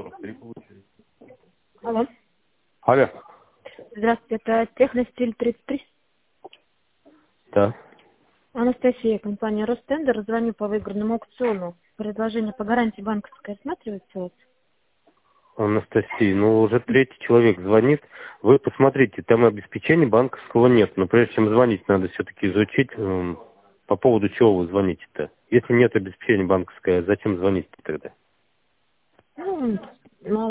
43 получили. Алло. Алло. Здравствуйте, это Техностиль 33. Да. Анастасия, компания Ростендер. Звоню по выигранному аукциону. Предложение по гарантии банковской осматривается у вас? Анастасия, ну уже третий человек звонит. Вы посмотрите, там обеспечения банковского нет. Но прежде чем звонить, надо все-таки изучить, по поводу чего вы звоните-то. Если нет обеспечения банковского, зачем звонить тогда? Ну, мало.